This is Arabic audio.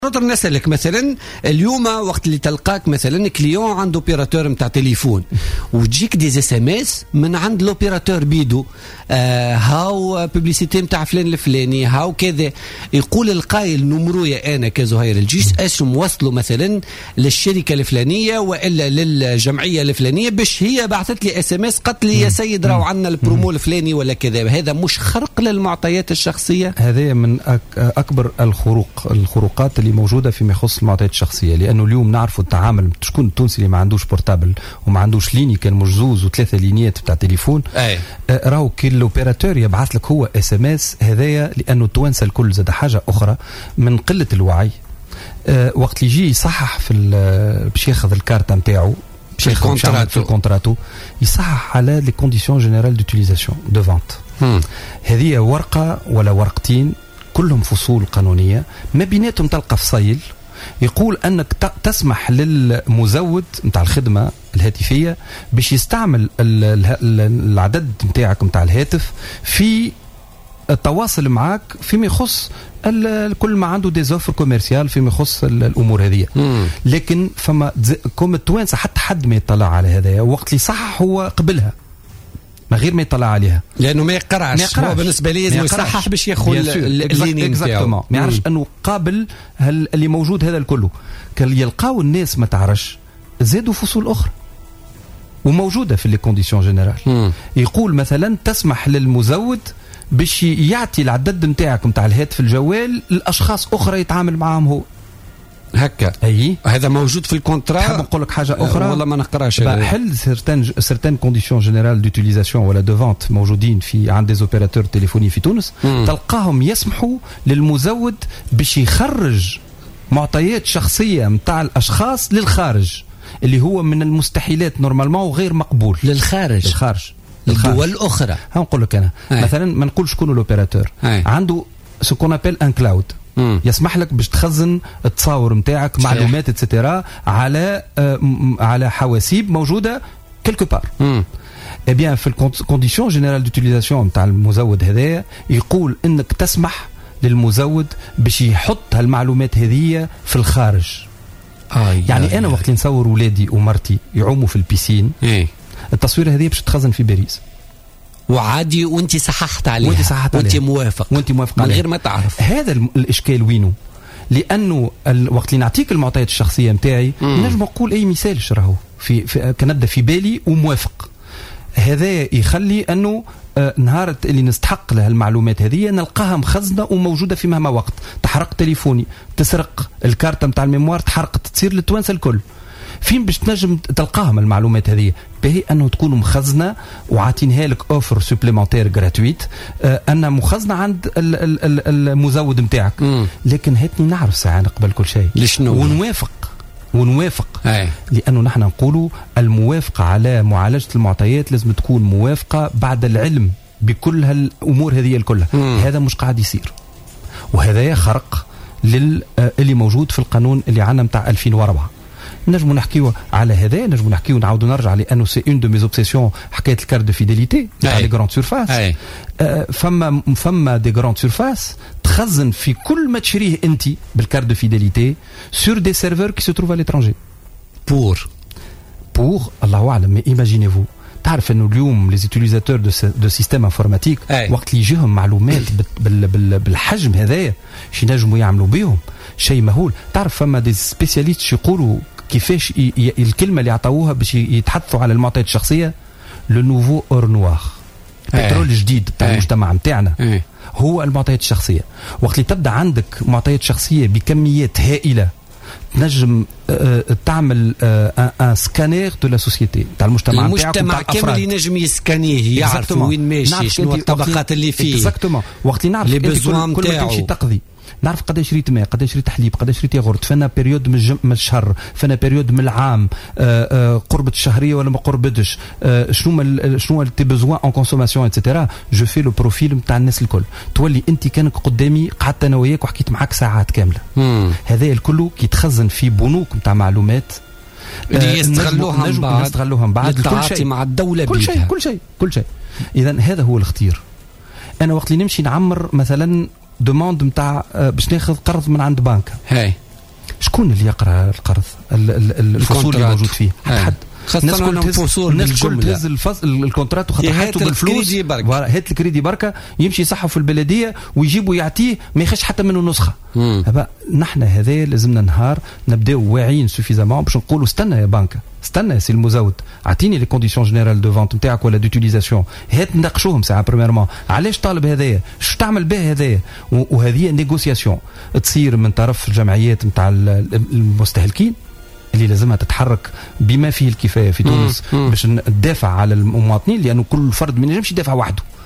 نقدر نسألك مثلا اليوم وقت اللي تلقاك مثلا كليون عنده اوبيراتور نتاع تليفون وتجيك دي اس ام اس من عند الاوبيراتور بيدو هاو بوبليسيتي نتاع فلان الفلاني هاو كذا، يقول القائل نمرويا انا كزهير الجيش اش موصله مثلا للشركه الفلانيه والا للجمعيه الفلانيه باش هي بعثت لي اس ام اس قالت لي يا سيد راهو عندنا البرومو الفلاني ولا كذا. هذا مش خرق للمعطيات الشخصيه؟ هذا من اكبر الخروقات اللي موجوده فيما يخص المعطيات الشخصيه، لانه اليوم نعرفوا التعامل شكون التونسي اللي ما عندوش بورتابل وما عندوش ليني كان مش زوز وثلاثه لينيات بتاع تليفون. راهو كي الاوبيراتور يبعث لك هو اس ام اس هذايا، لانه التوانسه الكل زاد حاجه اخرى من قله الوعي. وقت اللي يجي يصحح في باش ياخذ الكارت نتاعو في الكونتراتو يصحح على لي كونديسيون جينيرال دوتيليزاسيون دو فونت. هذه ورقه ولا ورقتين كلهم فصول قانونية، ما بيناتهم تلقى فصيل يقول أنك تسمح للمزود متاع الخدمة الهاتفية باش يستعمل العدد متاعك متاع الهاتف في التواصل معك فيما يخص كل ما عنده دي زوفر كوميرسيال فيما يخص الأمور هذه. لكن فما كوم التوانسة حتى حد ما يطلع على هذا، وقت اللي صح هو قبلها ما غير ما يطلع عليها لانه ما يقرعش. هو بالنسبه لي لازم يصحح باش ياخذ الليني نتاعو، ما يعرفش انه قابل اللي موجود هذا الكله. كان يلقاو الناس ما تعرفش زادوا فصول اخرى وموجوده في لي كونديسيون جينيرال. يقول مثلا تسمح للمزود باش يعطي العدد نتاعك نتاع الهاتف الجوال لاشخاص اخرى يتعامل معهم هو هكا. اي هذا موجود في الكونترا. حاب نقول لك حاجه اخرى والله ما نقراش. حل سيرتان كونديسيون جينيرال دوتيليزاسيون ولا دو فونت موجودين في عند دي اوبيراتور تليفوني في تونس. تلقاهم يسمحوا للمزود باش يخرج معطيات شخصيه نتاع الاشخاص للخارج، اللي هو من المستحيلات نورمالمون وغير مقبول للخارج الدول الاخرى. نقول لك انا مثلا ما نقول شكون الاوبيراتور عنده سو كون ابل ان كلاود يسمح لك باش تخزن التصاور نتاعك معلومات اتسيتيرا على حواسيب موجوده كلكو بار. اي بيان في الكونديسيون جينيرال دوتيليزاسيون نتاع المزود هذايا يقول انك تسمح للمزود باش يحط هالمعلومات هذه في الخارج. يعني انا وقت نصور ولادي ومرتي يعوموا في البيسين التصوير هذه باش تخزن في باريس وعادي وانت صححت عليها وانت موافق من غير ما تعرف. هذا الاشكال وينه؟ لانه وقت اللي نعطيك المعطيات الشخصيه نتاعي نجم نقول اي مثال راهو في كنبدا في بالي وموافق. هذا يخلي انه نهار اللي نستحق له المعلومات هذه نلقاها مخزنه وموجوده في مهما وقت. تحرق تليفوني، تسرق الكارت نتاع الميموار، تحرقت، تصير للتوانسه الكل. فين باش تنجم تلقاهم المعلومات هذه؟ باهي انه تكون مخزنه وعاطينها لك اوفر سوبليمونتير غراتويت انها مخزنه عند المزود نتاعك. لكن هاتني نعرف ساعه قبل كل شيء ونوافق لانه نحن نقولوا الموافقه على معالجه المعطيات لازم تكون موافقه بعد العلم بكل هالامور هذه الكلها. هذا مش قاعد يصير، وهذا خرق اللي موجود في القانون اللي عنا نتاع 2004. نجمو نحكيو على هذا، نجمو نحكيو نعاودو نرجع لانه سي اون دو ميز اوبسيسيون حكايه الكارت دو فيديليتي تاع لي غراند سورفاس. فما دي غراند سورفاس تخزن في كل ما تشريه انت بالكارت دو فيديليتي سور دي سيرفور كي سو تروف ا ليترونجي بور الله اعلم. مي ايماجينيفو تعرف انه اليوم لي زوتيليزاتور دو سيستيم انفورماتيك وقت اللي يجيهم معلومات بالحجم هذايا شي نجموا يعملوا بهم شيء مهول. تعرف فما دي سبيسياليست يقولوا كيفاش الكلمه اللي عطاوها باش يتحدثوا على المعطيات الشخصيه لو نوفو اور نوار، البترول الجديد تاع المجتمع نتاعنا هو المعطيات الشخصيه. وقت اللي تبدا عندك معطيات شخصيه بكميات هائله تنجم تعمل ان سكانير دو لا سوسيتي تاع المجتمع نتاعك. المجتمع كامل ينجم يسكانيه، يعرف وين ماشي، شنو الطبقات اللي فيه. اكزاكتومون. وقت اللي نعرف كل ما تمشي تقضي نعرف قداش شريت ماء، قداش شريت حليب، قداش شريت ياغورت، فانا بيريود من الشهر، فانا بيريود من العام، قربت الشهريه ولا ما قربتش، شنو تي بوزوان اون كونسوماسيون ايتترا. جو في لو بروفيل نتاع الناس الكل. تولي انت كانك قدامي قعدت انا وياك وحكيت معاك ساعات كامله. هذا الكل كيتخزن في بنوك نتاع معلومات اللي يستغلوها بعد للتعاطي مع الدوله. كل شيء. اذا هذا هو الاختيار. انا وقت اللي نمشي نعمر مثلا دوموند نتاع باش ناخذ قرض من عند بنك، شكون اللي يقرا القرض الفصول اللي موجود فيه؟ حد الناس الكل تهز الكونترات وخاطر حياته بالفلوس، هات الكريدي بركه يمشي يصحوا في البلديه ويجيبوا يعطيه ما يخش حتى منه نسخه. نحن هذا لازمنا نهار نبداو واعيين سوفيزامون باش نقولوا استنى يا بنكه، استنى يا سي المزود، اعطيني لي كونديسيون جينيرال دو فونت نتاعك ولا دوتيليزاسيون، هات نناقشوهم ساعه بريميرمون، علاش طالب هذايا، شو تعمل به هذايا، وهذه نيغوسياسيون تصير من طرف الجمعيات نتاع المستهلكين اللي لازمها تتحرك بما فيه الكفايه في تونس باش تدافع على المواطنين، لانه كل فرد ما ينجمش يدافع وحده.